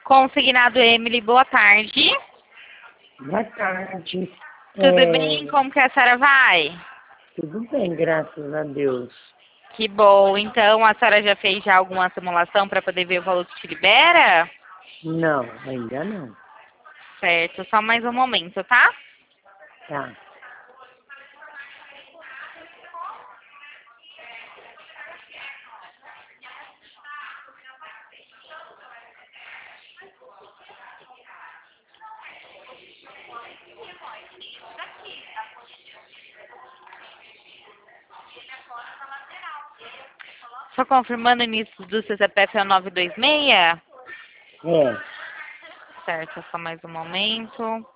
Consignado Emily, boa tarde. Boa tarde. Tudo bem? Como que a senhora vai? Tudo bem, graças a Deus. Que bom. Então, a senhora já fez já alguma simulação para poder ver o valor que te libera? Não, ainda não. Certo, só mais um momento, tá? Tá. Só confirmando o início do seu CPF é o 926? É. Certo, só mais um momento.